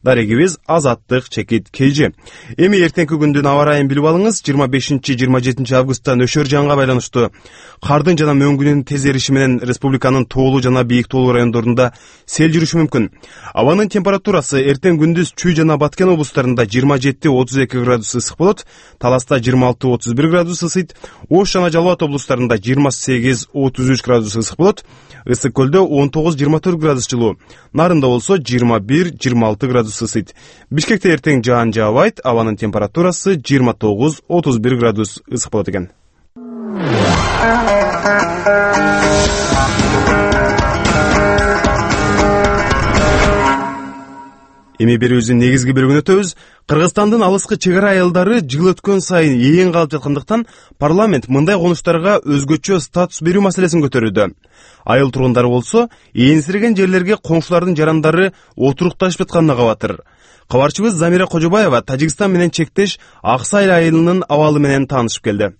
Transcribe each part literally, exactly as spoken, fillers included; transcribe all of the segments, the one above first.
Дарегибиз Азаттык Чекит Кейжи. Эми эртеңки күндүн аба ырайын билип алыңыз. жыйырма бешинчи жыйырма жетинчи августта нөшөр жаанга байланыштуу кардын жана мөңгүнүн тез эриши менен республиканын тоолуу жана бийик тоолуу райондорунда сел жүрүшү мүмкүн. Абанын температурасы эртең күндүз Чүй жана Баткен облустарында жыйырма жети отуз эки градус ысык болот, Таласта жыйырма алты отуз бир градус ысыйт, Ош жана Жалал Абад облустарында жыйырма сегиз отуз үч градус ысык болот, Ысык көлдө он тогуз жыйырма төрт градус жылуу, Нарында болсо жыйырма бир жыйырма алты градус ысыйт. Бишкекте эртең жаан жаабайт, абанын температурасы жыйырма тогуз отуз бир градус ысык болот экен. Эми берүүбүздүн негизги бөлүгүнө өтөбүз. Кыргызстандын алыскы чек ара айылдары жыл өткөн сайын ээн калып жаткандыктан парламент мындай конуштарга өзгөчө статус берүү маселесин көтөрүүдө. Айыл тургундары болсо, ээнсиреген жерлерге коңшулардын жарандары отурукташып жатканына кабатыр. Кабарчыбыз Замира Кожобаева Тажикстан менен чектеш Аксай айылынын абалы менен таанышып келди.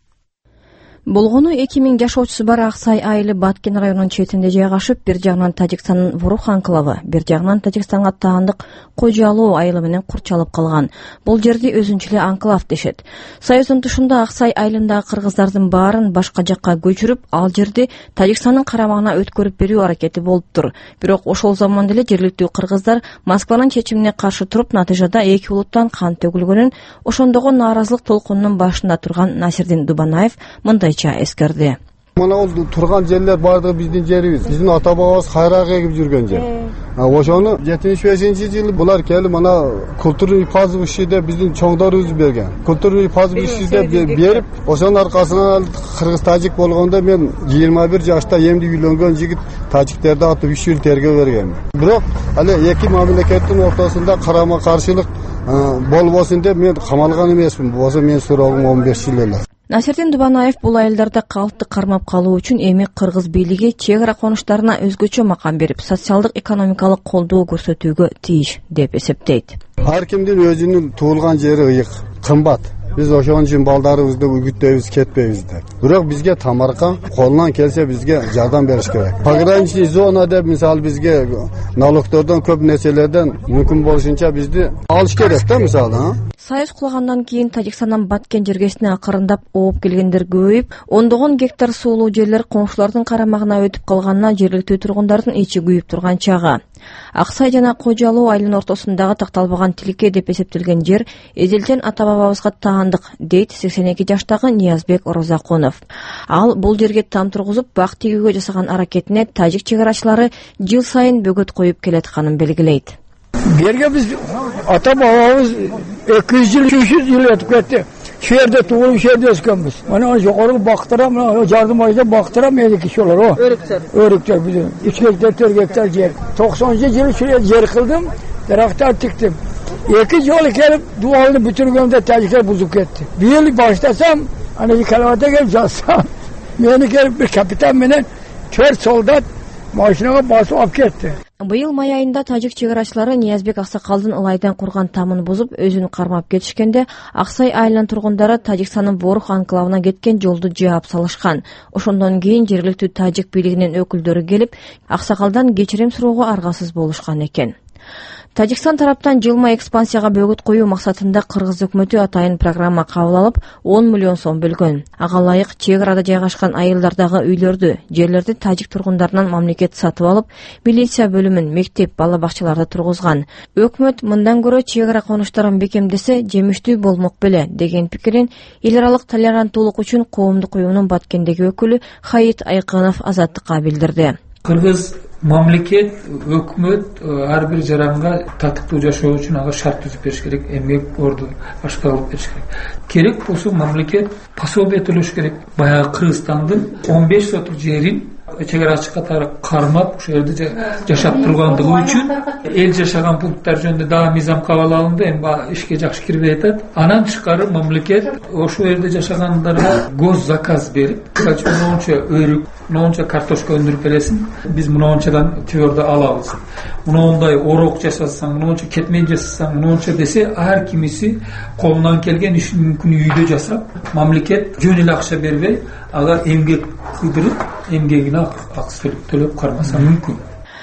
Болгону эки миң жашоочусу бар Аксай айылы Баткен районунун четинде жайгашып, бир жагынан Тажикстандын Ворух анклавы, бир жагынан Тажикстанга таандык Кожалоо айылы менен курчалып калган. Бул жерди өзүнчө эле анклав дешет. Союздун тушунда Аксай айылындагы кыргыздардын баарын башка жакка көчүрүп, ал жерди Тажикстандын карамагына өткөрүп берүү аракети болуптур. Бирок ошол заман деле жергиликтүү кыргыздар Москванын чечимине каршы туруп, натыйжада эки улуттан кан төгүлгөнүн ошондогу нааразылык толкунунун башында турган Насирдин Дубанаев мындай эскерди. Мына ол турган жерлер бардыгы биздин жерибиз. Биздин ата бабабыз кайрак эгип жүргөн жер. Ошону жетимиш бешинчи жылы булар келип мына культурный пастбище деп биздин чоңдорубуз берген. Культурный пастбище деп берип, ошонун аркасынан кыргыз тажик болгондо мен жыйырма бир жашта эмди үйлөнгөн жигит тажиктерди атып үч жыл тергөө берген. Бирок але эки мамлекеттин ортосунда карама каршылык болбосун деп мен камалган эмесмин. Болсо мен суроогум он беш жыл эле. Насирдин Дубанаев бул айылдарда калкты кармап калуу үчүн эми кыргыз бийлиги чек ара конуштарына өзгөчө макам берип, социалдык экономикалык колдоо көрсөтүүгө тийиш деп эсептейт. Ар кимдин өзүнүн туулган жери ыйык, кымбат. Биз ошон үчүн балдарыбызды үгүттөйбүз, кетпейбиз деп. Бирок бизге тамарка колунан келсе бизге жардам бериш керек. Пограничный зона деп мисалы бизге налогтордон көп нерселерден мүмкүн болушунча бизди алыш керек да мисалы. Союз кулагандан кийин Тажикстандан Баткен жергесине акырындап ооп келгендер көбөйүп, ондогон гектар суулуу жерлер коңшулардын карамагына өтүп калганына жергиликтүү тургундардын ичи күйүп турган чагы. Аксай жана Кожалоо айылынын ортосундагы такталбаган тиликке деп эсептелген жер эзелтен ата бабабызга таандык, дейт сексен эки жаштагы Ниязбек Орозакунов. Ал бул жерге там тургузуп, бак тигүүгө жасаган аракетине тажик чек арачылары жыл сайын бөгөт коюп келатканын белгилейт. Берге биз ата бабабыз эки жүз жыл, үч жүз жыл өтүп кетти. Şu yerde tuğulu bir yerde öskönmüş. Bana yukarı baktıram, yardım ayda baktıram yedik iş olur o. Örükçer. Örükçer bizim. üç hektar, dört hektar yer. doksanıncı yılı şuraya yer kıldım, daraktar tiktim. İki yol gelip duvarını bitirgömde tacikler bozuk etti. Bir yıl başlasam, hani kalavata gelip yazsam, beni gelip bir kapitan beni kör soldat машинаға басып алып кетти. Быйыл май айында тажик чек арачылары Ниязбек Аксакалдын ылайдан курган тамын бузуп, өзүн кармап кетишкенде, Аксай айылынын тургундары Тажикстандын Ворух анклавына кеткен жолду жаап салышкан. Ошондон кийин жергиликтүү тажик бийлигинин өкүлдөрү келип, Аксакалдан кечирим суроого аргасыз болушкан экен. Тажикстан тараптан жылма экспансияга бөгөт коюу максатында кыргыз өкмөтү атайын программа кабыл алып, он миллион сом бөлгөн. Ага ылайык чек арада жайгашкан айылдардагы үйлөрдү, жерлерди тажик тургундарынан мамлекет сатып алып, милиция бөлүмүн, мектеп, бала бакчаларды тургузган. Өкмөт мындан көрө чек ара конуштарын бекемдесе, жемиштүү болмок беле деген пикирин эл аралык толеранттуулук үчүн коомдук уюмунун Баткендеги өкүлү Хаит Айкынов Азаттыкка билдирди. Кыргыз мамлекет, өкмөт ар бир жаранга татыктуу жашоо үчүн ага шарт түзүп бериш керек, эмгек орду ашка алып бериш керек. Керек болсо мамлекет пособие төлөш керек. Баягы Кыргызстандын он беш сотук жерин чек арачы катары кармап, ошол жерде жашап тургандыгы үчүн эл жашаган пункттар жөнүндө дагы мыйзам кабыл алынды, эми ишке жакшы кирбей атат. Анан тышкары мамлекет ошол жерде жашагандарга гос заказ берип, мынча өрүк, мынча картошка өндүрүп бересиң, биз мынчадан түйөрдө алабыз. Мындай орок жасасаң, мынча кетмен жасасаң, мынча десе, ар кимиси колунан келген ишин мүмкүн үйдө жасап, мамлекет жөн эле акча бербей, ага эмгек кыдырып, эмгегине акча төлөп кармаса мүмкүн.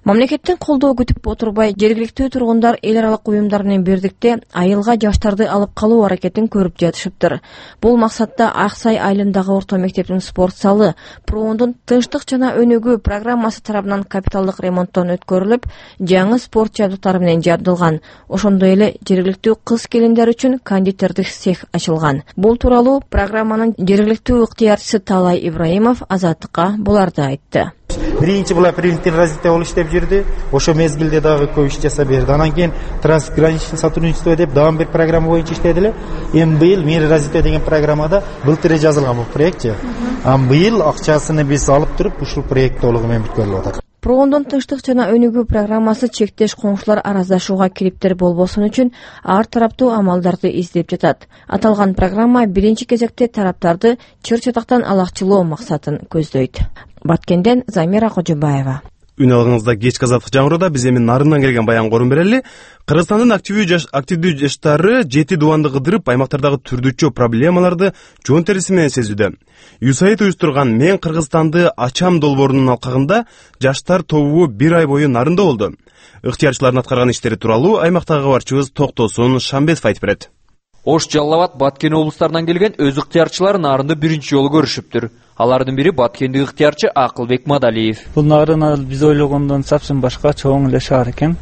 Мамлекеттен колдоо күтүп отурбай, жергиликтүү тургундар эл аралык уюмдар менен бирдикте айылга жаштарды алып калуу аракетин көрүп жатышыптыр. Бул максатта Аксай айылындагы орто мектептин спорт залы Проондун тынчтык жана өнүгүү программасы тарабынан капиталдык ремонттон өткөрүлүп, жаңы спорт жабдыктары менен жабдылган. Ошондой эле жергиликтүү кыз келиндер үчүн кондитердик цех ачылган. Бул тууралуу программанын жергиликтүү ыктыярчысы Талай Ибраимов Азаттыкка буларды айтты. Биринчи була превентивный развитие болуп иштеп жүрдү. Ошо мезгилде дагы көп иш жасап берди. Анан кийин трансграничный сотрудничество деп дагы бир программа боюнча иштеди эле. Эми быйыл мир развитие деген программада былтыр жазылган бул проектчи. А быйыл акчасын биз алып туруп ушул проект толугу менен бүткөрүлүп атат. Проондун тынчтык жана өнүгүү программасы чектеш коңшулар араздашууга кириптер болбосун үчүн ар тараптуу амалдарды издеп жатат. Аталган программа биринчи кезекте тараптарды чыр-чатактан алакчылоо максатын көздөйт. Баткенден Замира Кожобаева. Үн алгыңызда кечки азаттык жаңыроодо биз эми нарындан келген баян корун берели. Кыргызстандын активдүү жаш активдүү жаштары жети дубанды кыдырып, аймактардагы түрдүчө проблемаларды жон териси менен сезүүдө. ЮСАИД уюштурган Мен Кыргызстанды ачам долбоорунун алкагында жаштар тобу бир ай бою нарында болду. Ыктыярчылардын аткарган иштери тууралуу аймактагы кабарчыбыз Токтосун Шамбетов айтып берет. Ош, Жалал Абад, Баткен облустарынан келген өз ыктыярчылар нарынды биринчи жолу көрүшүптүр. Алардын бири Баткендик ыктыярчы Акылбек Мадалиев. Бул нарын биз ойлогондон сапсын башка чоң эле шаар экен.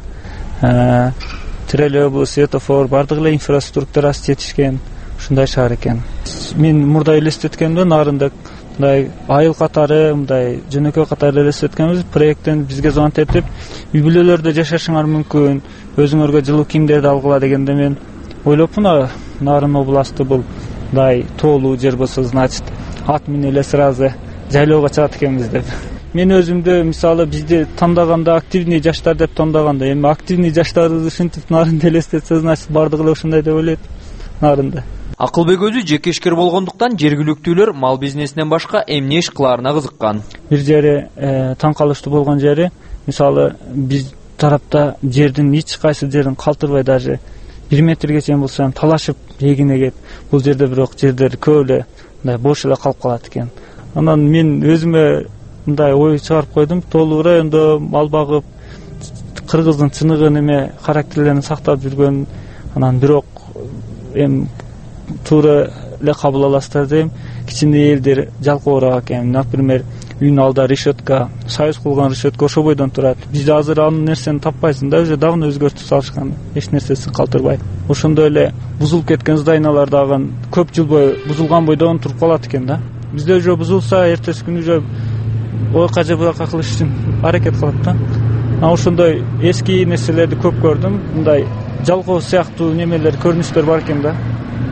Троллейбус, светофор, бардык эле инфраструктурасы жетишкен ушундай шаар экен. Мен мурда элестеткенде нарында мындай айыл катары, мындай жөнөкөй катары элестеткенбиз. Проекттен бизге звонок этип, үй бүлөлөрдө жашашыңар мүмкүн, өзүңөргө жылуу кийимдерди алгыла дегенде мен ойлопмун, Нарын областы бул мындай тоолуу жер болсо, значит, ат менен эле сразу жайлоого чыгат экенбиз деп. Мен өзүмдө мисалы бизди тандаганда активный жаштар деп тандаганда, эми активный жаштарды ушинтип Нарында элестетсе, значит, бардыгы эле ушундай деп ойлойт Нарында. Акылбек өзү жеке ишкер болгондуктан жергиликтүүлөр мал бизнесинен башка эмне иш кылаарына кызыккан. Бир жери таң калыштуу болгон жери, мисалы биз тарапта жердин эч кайсы жерин калтырбай, даже бир метрге чейин болсо талашып эгин эгет. Бул жерде бирок жерлер көп эле мындай бош эле калып калат экен. Анан мен өзүмө мындай ой чыгарып койдум, тоолуу райондо мал багып, кыргыздын чыныгы неме характерлерин сактап жүргөн, анан бирок эми туура эле кабыл аласыздар дейм. Кичине элдер жалкоораак экен. Например, үйүнүн алдында решетка, союз кылган решетка ошо бойдон турат. Биз азыр анын нерсени таппайсың да, уже давно өзгөртүп салышкан. Эч нерсесин калтырбай. Ошондой эле бузулуп кеткен зданиялар дагы көп жыл бою бузулган бойдон туруп калат экен да. Бизде уже бузулса, эртеси күнү уже ойка же буяка кылыш үчүн аракет кылат да. А ошондой эски нерселерди көп көрдүм. Мындай жалкоо сыяктуу немелер, көрүнүштөр бар экен да.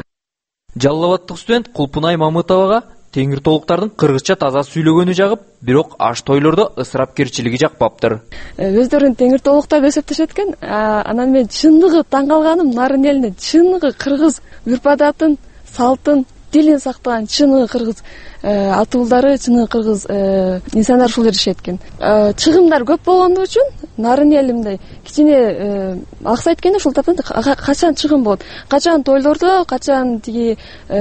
Жалал Абадтык студент Кулпунай Мамытовага теңир толуктардын кыргызча таза сүйлөгөнү жагып, бирок аш тойлордо ысырапкерчилиги жакпаптыр. Өздөрүн теңир толуктар деп эсептешет экен. Анан мен чындыгы таң калганым, нарын элине чындыгы кыргыз үрп-адатын, салтын, тилин сактаган чыныгы кыргыз атуулдары, чыныгы кыргыз инсандар ушул жерде жашайт экен. Чыгымдар көп болгондугу үчүн нарын эл мындай кичине акса айткенде ушул таптан качан чыгым болот, качан тойлордо, качан тиги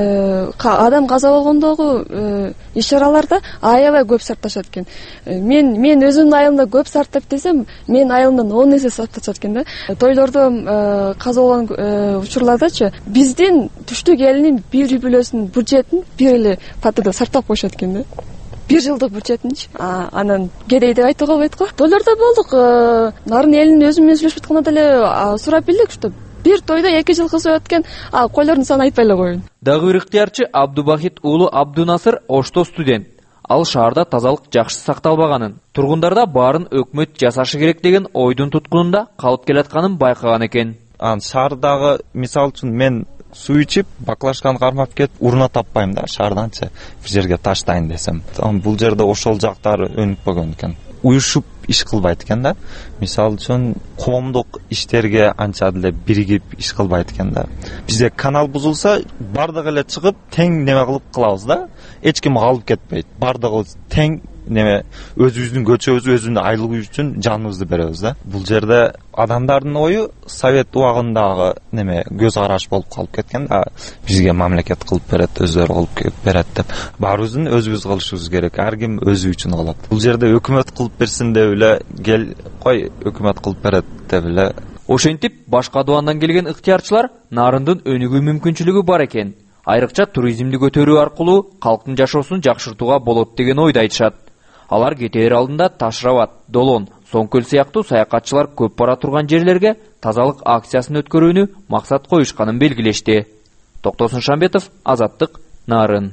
адам каза болгондогу иш-чараларда аябай көп сарпташат экен. Мен мен өзүмдүн айылымда көп сарптап десем, мен айылымдан он эсе сарпташат экен да. Тойлордо каза болгон учурлардачы биздин түштүк элинин бир үй бүлөсүнүн бюджетин бир эле фатыда сартап коюшат экен да. Бир жылдык бюджетинчи. Анан кедей деп айтууга болбойт го. Тойлордо болдук. Нарын элинин өзү менен сүйлөшүп атканда деле сурап билдик, что бир тойдо эки жыл кыз өтүп өткөн, а койлордун санын айтпай эле коюн. Дагы бир ыктыярчы Абдубахит уулу Абдунасыр Ошто студент. Ал шаарда тазалык жакшы сакталбаганын, тургундарда баарын өкмөт жасашы керек деген ойдун туткунунда калып келатканын байкаган экен. Ан шаардагы мисал үчүн мен суу ичип, баклажканы кармап кетип, урна таппайм да шаарданчы бир жерге таштайын десем. Бул жерде ошол жактары өнүкпөгөн экен. Уюшуп иш кылбайт экен да. Мисал үчүн коомдук иштерге анча деле биригип иш кылбайт экен да. Бизде канал бузулса, бардыгы эле чыгып, тең неме кылып кылабыз да. Эч ким калып кетпейт. Бардыгы тең неме өзүбүздүн көчөбүз өзүнүн айлыгы үчүн жаныбызды беребиз да. Бул жерде адамдардын ою совет убагындагы неме көз караш болуп калып кеткен. Бизге мамлекет кылып берет, өздөрү кылып берет деп баарыбыздын өзүбүз кылышыбыз керек. Ар ким өзү үчүн кылат. Бул жерде өкмөт кылып берсин деп эле кел кой өкмөт кылып берет деп эле. Ошентип башка абдандан келген ыктыярчылар нарындын өнүгүү мүмкүнчүлүгү бар экен. Айрыкча туризмди көтөрүү аркылуу калктын жашоосун жакшыртууга болот деген ойду айтышат. Алар кетээр алдында Ташрабат, Долон, Соңкөл сыяктуу саякатчылар көп бара турган жерлерге тазалык акциясын өткөрүүнү максат коюшканын белгилешти. Токтосун Шамбетов, Азаттык, Нарын.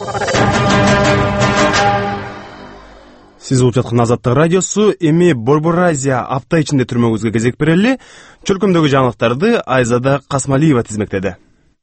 Сиз угуп жаткан Азаттык радиосу. Эми Борбор Азия апта ичинде түрмөгүзгө кезек берели. Чөлкөмдөгү жаңылыктарды Айзада Касмалиева тизмектеди.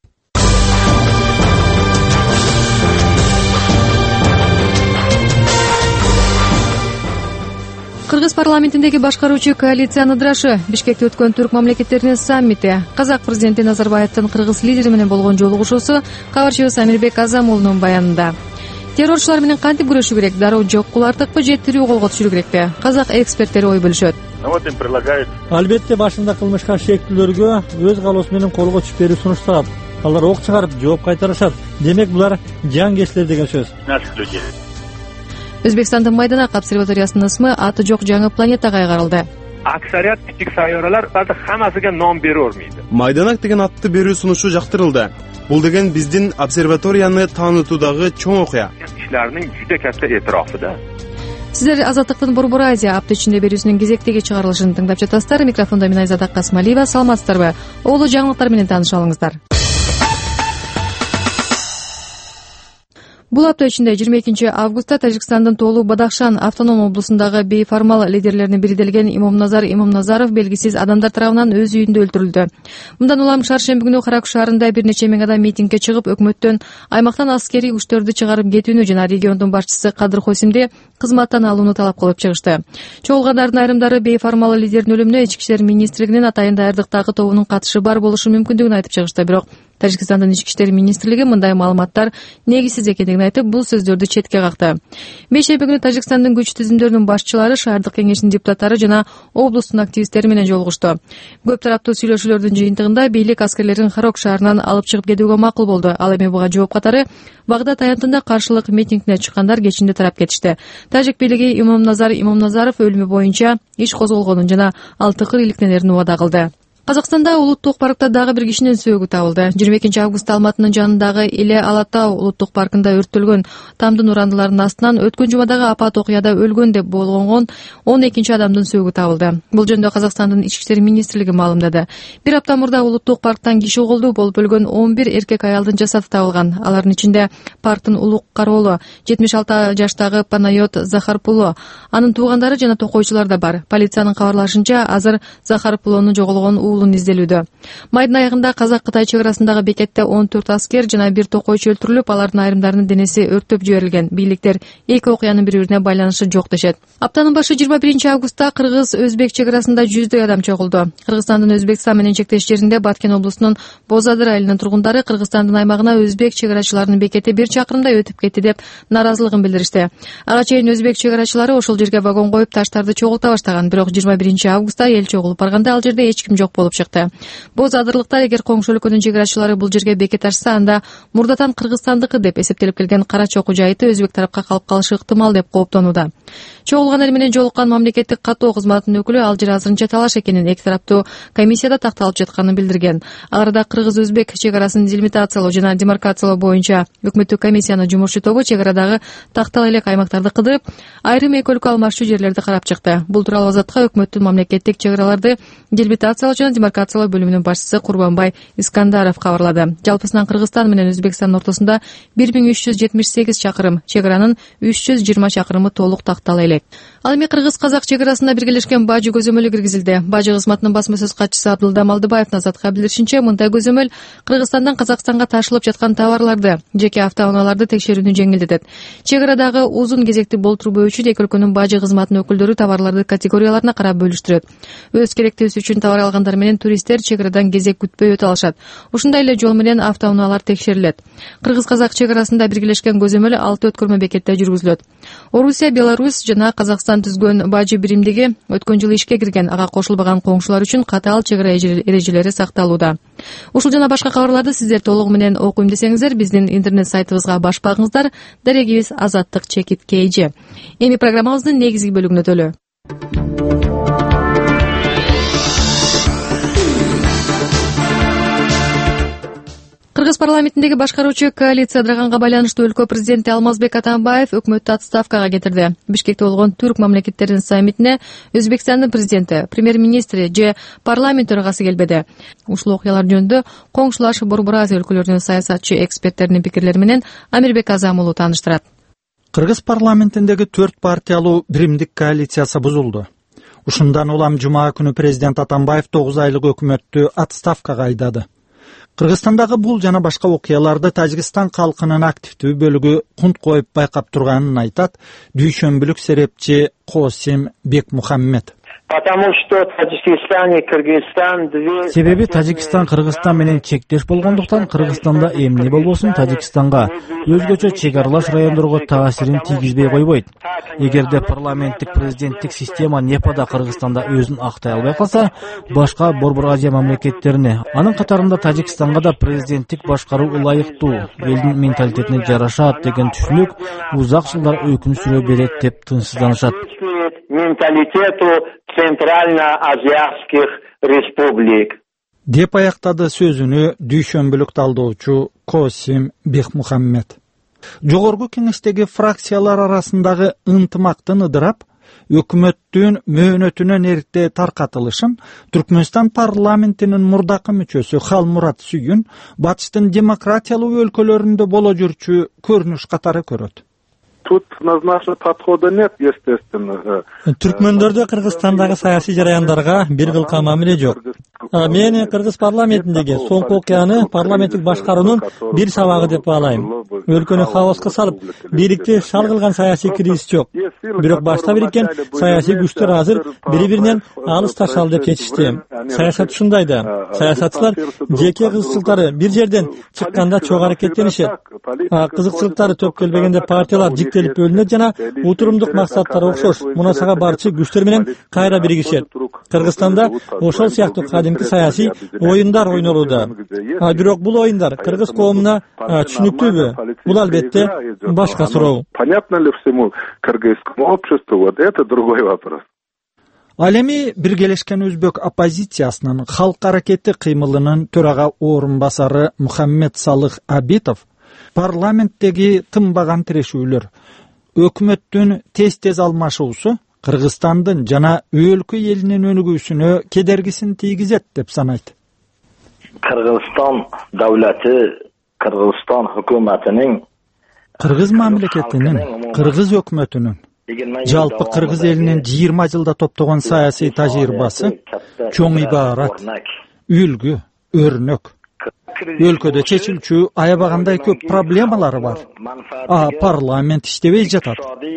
Кыргыз парламентиндеги башкаруучу коалициянын ыдырашы, Бишкекте өткөн түрк мамлекеттеринин саммити, Казак президенти Назарбаевдин кыргыз лидери менен болгон жолугушуусу, кабарчыбыз Амирбек Азамулунун баянында. Террорчулар менен кантип күрөшүү керек, дароо жок кулартыкпы, же тирүү колго түшүрүү керекпи? Казак эксперттери ой бөлүшөт. Албетте башында кылмышка шектүүлөргө өз каалоосу менен колго түшүп берүү сунушталат. Алар ок чыгарып, жооп кайтарышат. Демек булар жангесчилер деген сөз. Өзбекстандын Майданак обсерваториясынын ысмы аты жок жаңы планетага кайгарылды. Аксарият кичик сайёраларды хаммасыга ном бере бермейди. Майданак деген атты берүү сунушу жактырылды. Бул деген биздин обсерваторияны таанытуудагы чоң окуя. Ишлердин жүдө катта этирофуда. Сиздер Азаттыктын Борбор Азия апта ичинде берүүсүнүн кезектеги чыгарылышын тыңдап жатасыздар. Микрофондо мен Айзада Касмалиева. Саламатсыздарбы? Олу жаңылыктар менен тааныша алыңыздар. Бул апта ичинде жыйырма экинчи августта Тажикстандын Тоолу Бадахшан автоном облусундагы бейформал лидерлеринин бири делген Имомназар Имомназаров белгисиз адамдар тарабынан өз үйүндө өлтүрүлдү. Мындан улам шаршемби күнү Каракүш шаарында бир нече миң адам митингге чыгып, өкмөттөн аймактан аскерий күчтөрдү чыгарып кетүүнү жана региондун башчысы Кадыр Хосимди кызматтан алууну талап кылып чыгышты. Чогулгандардын айрымдары бейформал лидердин өлүмүнө Ички иштер министрлигинин атайын даярдыктагы тобунун катышы бар болушу мүмкүндүгүн айтып чыгышты. Бирок Тажикстандын Ички иштер министрлиги мындай маалыматтар негизсиз экендигин айтып, бул сөздөрдү четке какты. Бейшемби күнү Тажикстандын күч түзүмдөрүнүн башчылары, шаардык кеңештин депутаттары жана облустун активисттери менен жолугушту. Көп тараптуу сүйлөшүүлөрдүн жыйынтыгында бийлик аскерлерин Харок шаарынан алып чыгып кетүүгө макул болду. Ал эми буга жооп катары Багдад аянтында каршылык митингине чыккандар кечинде тарап кетишти. Тажик бийлиги Имомназар Имомназаров өлүмү боюнча иш козголгонун жана ал тыкыр иликтенерин убада кылды. Казакстанда улуттук паркта дагы бир кишинин сөөгү табылды. жыйырма экинчи августта Алматынын жанындагы Иле Алатау улуттук паркында өрттөлгөн тамдын урандыларынын астынан өткөн жумадагы апат окуяда өлгөн деп болгонгон он экинчи адамдын сөөгү табылды. Бул жөнүндө Казакстандын Ички иштер министрлиги маалымдады. Бир апта мурда улуттук парктан киши колду болуп өлгөн он бир эркек аялдын жасаты табылган. Алардын ичинде парктын улук кароолу жетимиш алты жаштагы Панайот Захарпулу, анын туугандары жана токойчулар да бар. Полициянын кабарлашынча, азыр Захарпулунун жоголгон изделүүдө. Майдын аягында Казак-Кытай чек арасындагы бекетте он төрт аскер жана бир токойчу өлтүрүлүп, алардын айрымдарынын денеси өрттөп жиберилген. Бийликтер эки окуянын бири-бирине байланышы жок дешет. Аптанын башы жыйырма биринчи августта Кыргыз-Өзбек чек арасында жүздөй адам чогулду. Кыргызстандын Өзбекстан менен чектеш жеринде Баткен облусунун Бозадыр айылынын тургундары Кыргызстандын аймагына өзбек чек арачыларынын бекети бир чакырымдай өтүп кетти деп наразылыгын билдиришти. Ага чейин өзбек чек арачылары ошол жерге вагон коюп таштарды чогулта баштаган. Бирок жыйырма биринчи августта эл чогулуп барганда ал жерде эч ким жок болуп чыкты. Бозадырлыктар эгер коңшу өлкөнүн чек арачылары бул жерге бекет ачса, анда мурдатан Кыргызстандыкы деп эсептелип келген Кара чокуу жайыты өзбек тарапка калып калышы ыктымал деп кооптонууда. Чогулган эл менен жолуккан мамлекеттик каттоо кызматынын өкүлү ал жер азырынча талаш экенин, эки тараптуу комиссияда такталып жатканын билдирген. Арада Кыргыз-Өзбек чек арасын делимитациялоо жана демаркациялоо боюнча өкмөттүк комиссиянын жумушчу тобу чек арадагы тактала элек аймактарды кыдырып, айрым эки өлкө алмашчу жерлерди карап чыкты. Бул тууралуу Азатка өкмөттүн мамлекеттик чек араларды делимитациялоо жана демаркациялоо бөлүмүнүн башчысы Курбанбай Искандаров кабарлады. Жалпысынан Кыргызстан менен Өзбекстандын ортосунда бир миң үч жүз жетимиш сегиз чакырым, чек аранын үч жүз жыйырма чакырымы толук тактала элек. керек. Ал эми кыргыз-казак чек арасында биргелешкен бажы көзөмөлү киргизилди. Бажы кызматынын басма сөз катчысы Абдулда Малдыбаев Назатка билдиришинче, мындай көзөмөл Кыргызстандан Казакстанга ташылып жаткан товарларды, жеке автоунааларды текшерүүнү жеңилдетет. Чек арадагы uzun кезекти болтурбоо үчүн эки өлкөнүн бажы кызматынын өкүлдөрү товарларды категорияларына карап бөлүштүрөт. Өз керектөөсү үчүн товар алгандар менен туристтер чек арадан кезек күтпөй өтө алышат. Ушундай эле жол менен автоунаалар текшерилет. Кыргыз-казак чек арасында биргелешкен көзөмөл алты өткөрмө бекетте жүргүзүлөт. Орусия, Беларусь жана Казакстан түзгөн бажы биримдиги өткөн жылы ишке кирген, ага кошулбаган коңшулар үчүн катаал чек ара эрежелери сакталууда. Ушул жана башка кабарларды сиздер толугу менен окуйм десеңиздер, биздин интернет сайтыбызга баш багыңыздар. Дарегибиз Азаттык Чекит Кейжи. Эми программабыздын негизги бөлүгүнө өтөлү. Кыргыз парламентиндеги башкаруучу коалиция ыдыраганга байланыштуу өлкө президенти Алмазбек Атамбаев өкмөттү отставкага кетирди. Бишкекте болгон түрк мамлекеттеринин саммитине Өзбекстандын президенти, премьер-министри же парламент төрагасы келбеди. Ушул окуялар жөнүндө коңшулаш Борбор Азия өлкөлөрүнүн саясатчы эксперттеринин пикирлери менен Амирбек Азам уулу тааныштырат. Кыргыз парламентиндеги төрт партиялуу биримдик коалициясы бузулду. Ушундан улам жума күнү президент Атамбаев тогуз айлык өкмөттү отставкага айдады. Кыргызстандагы бул жана башка окуяларды Тажикстан калкынын активдүү бөлүгү кунт коюп байкап турганын айтат дүйшөмбүлүк серепчи Косим Бекмухаммед. Себеби Тажикстан Кыргызстан менен чектеш болгондуктан Кыргызстанда эмне болбосун Тажикстанга өзгөчө чек аралаш райондорго таасирин тийгизбей койбойт. Эгерде парламенттик президенттик система Непада Кыргызстанда өзүн актай албай калса, башка Борбор Азия мамлекеттерине, анын катарында Тажикстанга да президенттик башкаруу ылайыктуу, элдин менталитетине жарашат деген түшүнүк узак жылдар өкүн сүрө берет деп тынчсызданышат. Менталитету центрально-азиатских республик. Деп аяктады сөзүнү дүйшөмбүлүк талдоочу Косим Бекмухаммед. Жогорку кеңештеги фракциялар арасындагы ынтымактын ыдырап, өкмөттүн мөөнөтүнөн эрте таркатылышын Түркмөнстан парламентинин мурдакы мүчөсү Халмурат Сүйүн батыштын демократиялуу өлкөлөрүндө боло жүрчү көрүнүш катары көрөт. Тут однозначно подхода нет, естественно. Түркмөндөрдө Кыргызстандагы саясий жараяндарга бир кылка мамиле жок. Мен Кыргыз парламентиндеги соңку окуяны парламенттик башкаруунун бир сабагы деп баалайм. Өлкөнү хаоска салып, бийликти шал кылган саясий кризис жок. Бирок башта бириккен саясий күчтөр азыр бири-биринен алыс ташал деп чечишти. Саясат ушундай да. Саясатчылар жеке кызыкчылыктары бир жерден чыкканда чогуу аракеттенишет. Кызыкчылыктары төп келбегенде партиялар жиктелип бөлүнөт жана утурумдук максаттары окшош, мунасага барчы күчтөр менен кайра биригишет. Кыргызстанда ошол сыяктуу кадимки саясий оюндар ойнолууда. Бирок бул оюндар кыргыз коомуна түшүнүктүүбү? Бул албетте башка суроо. Понятно ли всему кыргызскому обществу? Вот это другой вопрос. Ал эми биргелешкен өзбек оппозициясынын Халк аракети кыймылынын төрага орун басары Мухаммед Салых Абитов парламенттеги тынбаган тирешүүлөр, өкмөттүн тез-тез алмашуусу Кыргызстандын жана өлкө элинин өнүгүүсүнө кедергисин тийгизет деп санайт. Кыргызстан давлаты, Кыргызстан өкмөтүнүн, Кыргыз мамлекетинин, Кыргыз өкмөтүнүн, жалпы Кыргыз элинин жыйырма жылда топтогон саясий тажрыйбасы чоң ибарат, үлгү, өрнөк. Өлкөдө чечилчү аябагандай көп проблемалары бар. А парламент иштебей жатат.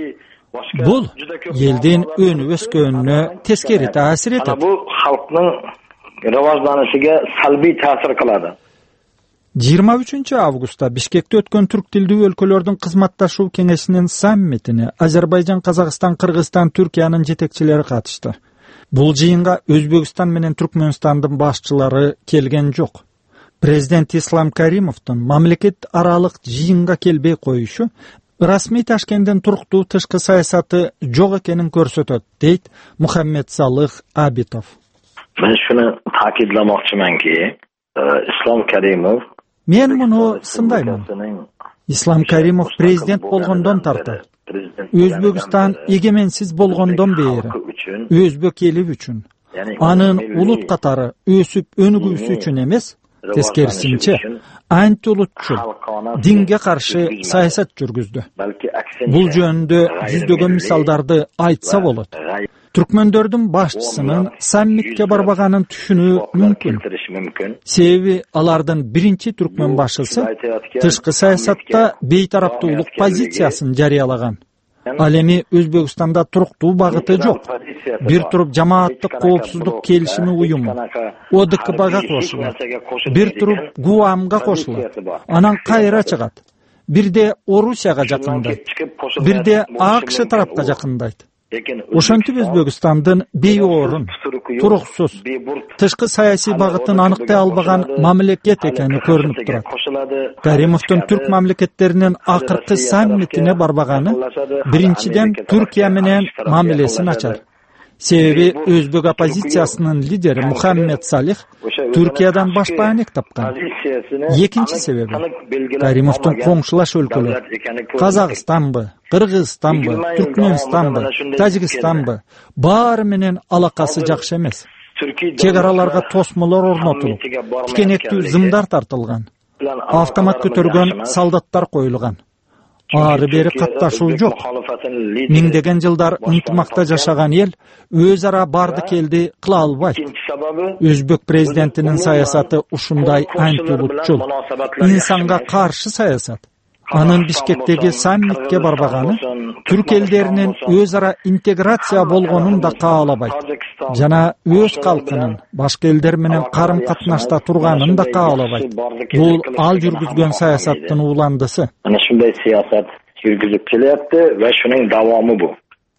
Бул элдин өнүп өскөнүнө тескери таасир этет. Бул халктын раважданышыга салбий таасир кылады. жыйырма үчүнчү августта Бишкекте өткөн түрк тилдүү өлкөлөрдүн кызматташуу кеңешинин саммитине Азербайжан, Казакстан, Кыргызстан, Түркиянын жетекчилери катышты. Бул жыйынга Өзбекстан менен Түркмөнстандын башчылары келген жок. Президент Ислам Каримовдун мамлекет аралык жыйынга келбей коюшу расмий Ташкенттин туруктуу тышкы саясаты жок экенин көрсөтөт, дейт Мухаммед Салых Абитов. Мен шуну таакидламакчыманки, Ислам Каримов Мен муну сындаймын. Ислам Каримов президент болгондон тарта, Өзбекстан эгеменсиз болгондон бери, өзбек эли үчүн, анын улут катары өсүп өнүгүүсү үчүн эмес, Teskerisinçe, anti-ulutçul, dinge karşı sayasat жүрgüzdü. Bul jönündө жүздөгөн misaldardy aytsa bolat. Türkmendördün başçısının sammitke barbaganын түшүnүү мүмкүн. Себеби алардын биринчи түркмен башчысы тышкы саясатта бейтараптуулук позициясын жарыялаган. Ал эми Өзбекстанда туруктуу багыты жок. Бир туруп жамааттык коопсуздук келишими уюму О Д К Б'га кошулат. Бир туруп ГУАМга кошулат. Анан кайра чыгат. Бирде Орусияга жакындайт. Бирде А К Ш тарапка жакындайт. Ошентип Өзбекстандын бейорун, туруксуз, тышкы саясий багытын аныктай албаган мамлекет экени көрүнүп турат. Каримовдун түрк мамлекеттеринин акыркы саммитине барбаганы биринчиден Түркия менен мамилесин ачар. Себеби Өзбек оппозициясынын лидери Мухаммед Салих Түркиядан баш байнек тапкан. Экинчи себеби Каримовдун коңшулаш өлкөлөр Казакстанбы, Кыргызстанбы, Түркмөнстанбы, Тажикстанбы баары менен алакасы жакшы эмес. Чек араларга тосмолор орнотулуп, тикенектүү зымдар тартылган, автомат көтөргөн солдаттар коюлган. Ары бери катташуу жок. Миңдеген жылдар ынтымакта жашаган эл өз ара барды келди кыла албайт. Өзбек президентинин саясаты ушундай антиулутчул, инсанга каршы саясат. Анын Бишкектеги саммитке барбаганы түрк элдеринин өз ара интеграция болгонун да каалабайт. Жана өз калкынын башка элдер менен карым катнашта турганын да каалабайт. Бул ал жүргүзгөн саясаттын уландысы. Ana shunday siyosat yurgizib kelyapti va shuning davomi bu.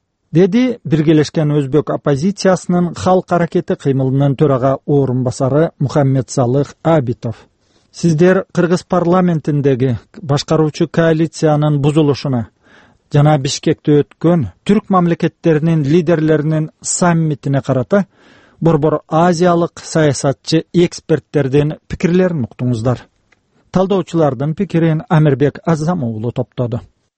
Dedi Birgeleşken Özbek оппозициясынын халк аракети кыймылынын төрага орун басары Мухаммед Салых Абитов. Сиздер Кыргыз парламентиндеги башкаруучу коалициянын бузулушуна жана Бишкекте өткөн түрк мамлекеттеринин лидерлеринин саммитине карата борбор азиялык саясатчы эксперттердин пикирлерин уктуңуздар. Талдоочулардын пикирин Амирбек Азамоğlu топтоду.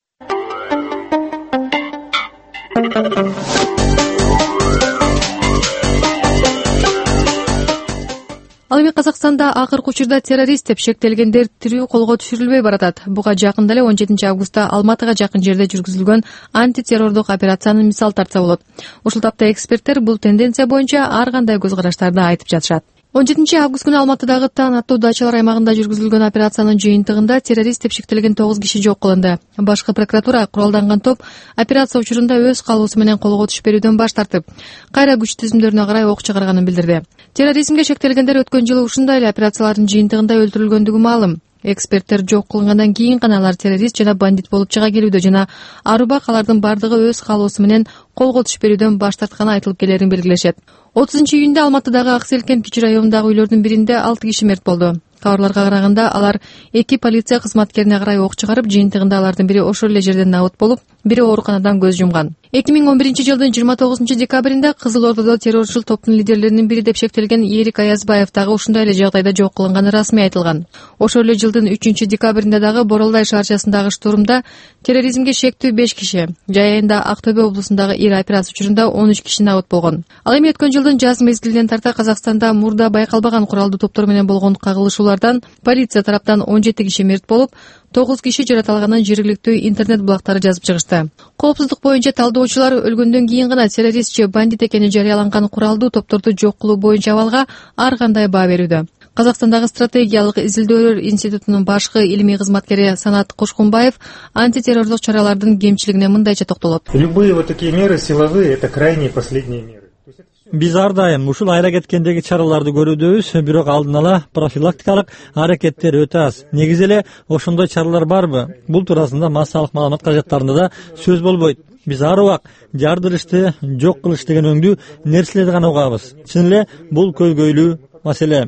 Ал эми Казакстанда акыркы учурда террорист деп шектелгендер тирүү колго түшүрүлбөй баратат. Буга жакында эле он жетинчи августта Алматыга жакын жерде жүргүзүлгөн антитеррордук операциянын мисал тартса болот. Ушул тапта эксперттер бул тенденция боюнча ар кандай көз караштарды айтып жатышат. он жетинчи август күнү Алматыдагы Таан аттуу дачалар аймагында жүргүзүлгөн операциянын жыйынтыгында террорист деп шектелген тогуз киши жок кылынды. Башкы прокуратура куралданган топ операция учурунда өз каалоосу менен колго түшүп берүүдөн баш тартып, кайра күч түзүмдөрүнө карай ок чыгарганын билдирди. Терроризмге шектелгендер өткөн жылы ушундай эле операциялардын жыйынтыгында өлтүрүлгөндүгү маалым. Эксперттер жок кылынгандан кийин гана алар террорист жана бандит болуп чыга келүүдө жана арубак алардын бардыгы өз каалоосу менен колго түшүп берүүдөн баш тартканы айтылып келерин белгилешет. отузунчу июнда Алматыдагы Акселкен Кичи районундагы үйлөрдүн биринде алты киши мерт болду. Кабарларга караганда алар эки полиция кызматкерине карай ок чыгарып, жыйынтыгында алардын бири ошол эле жерден набыт болуп, бири ооруканадан көз жумган. эки миң он биринчи жылдын жыйырма тогузунчу декабринде Кызыл Ордодо террорчул топтун лидерлеринин бири деп шектелген Эрик Аязбаев дагы ушундай эле жагдайда жок кылынганы расмий айтылган. Ошол эле жылдын үчүнчү декабринде дагы Боролдай шаарчасындагы штурмда терроризмге шектүү беш киши, жайында Актөбө облусундагы ир операция учурунда он үч киши набыт болгон. Ал эми өткөн жылдын жаз мезгилинен тарта Казакстанда мурда байкалбаган куралдуу топтор менен болгон кагылышуулардан полиция тараптан он жети киши мерт болуп, тогуз киши жаратылганын жергиликтүү интернет блогтары жазып чыгышты. Коопсуздук боюнча талдоочулар өлгөндөн кийин гана террорист же бандит экени жарыяланган куралдуу топторду жок кылуу боюнча абалга ар кандай баа берүүдө. Казакстандагы стратегиялык изилдөөлөр институтунун башкы илимий кызматкери Санат Кошкунбаев антитеррордук чаралардын кемчилигине мындайча токтолот. Любые вот такие меры силовые — это крайние последние меры. Биз ар дайым ушул айла кеткендеги чараларды көрүүдөбүз, бирок алдын ала профилактикалык аракеттер өтө аз. Негизи эле ошондой чаралар барбы? Бул туурасында массалык маалымат кажеттарында да сөз болбойт. Биз ар убак жардырышты, жок кылыш деген өңдүү нерселерди гана угабыз. Чын эле бул көйгөйлүү маселе.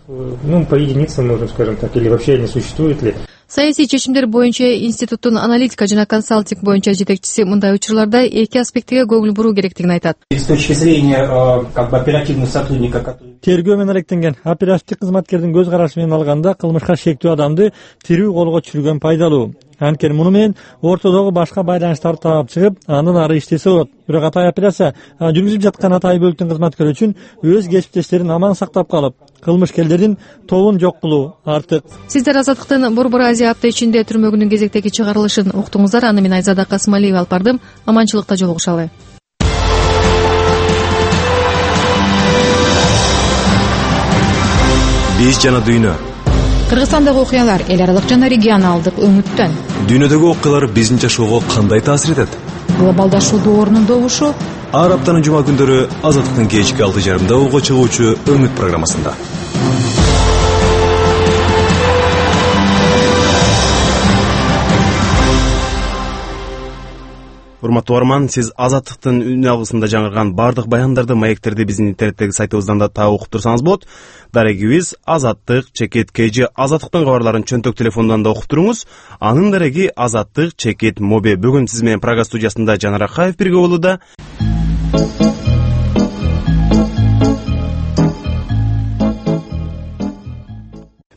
Ну, по единицам, можно, скажем так, или вообще не существует ли? Саясий чечимдер боюнча институттун аналитика жана консалтинг боюнча жетекчиси мындай учурларда эки аспектиге көңүл буруу керектигин айтат. С точки зрения как бы оперативного сотрудника, который тергөө менен алектенген оперативдик кызматкердин көз карашы менен алганда кылмышка шектүү адамды тирүү колго түшүргөн пайдалуу. Анткени муну менен ортодогу башка байланыштарды таап чыгып, андан ары иштесе болот. Бирок атай операция жүргүзүлүп жаткан атай бөлүктүн кызматкери үчүн өз кесиптештерин аман сактап калып, кылмышкерлердин тобун жок кылуу артык. Сиздер Азаттыктын Борбор Азия апта ичинде түрмөгүнүн кезектеги чыгарылышын уктуңуздар. Аны мен Айзада Касымалиева алып бардым. Аманчылыкта жолугушалы. Биз жана дүйнө. Кыргызстандагы окуялар эл аралык жана регионалдык өңүттөн. Дүйнөдөгү окуялар биздин жашоого кандай таасир этет? Глобалдашуу доорунун добушу. Ар аптанын жума күндөрү Азаттыктын кечки алты жарымда уулга чыгуучу Өңүт программасында. Урматтуу угарман, сиз Азаттыктын үн алгысында жаңырган бардык баяндарды, маектерди биздин интернеттеги сайтыбыздан да таап окуп турсаңыз болот. Дарегибиз Азаттык чекит кж Азаттыктын кабарларын чөнтөк телефонунан да окуп туруңуз. Анын дареги Азаттык чекит моби. Бүгүн сиз менен Прага студиясында Жанар Акаев бирге болууда.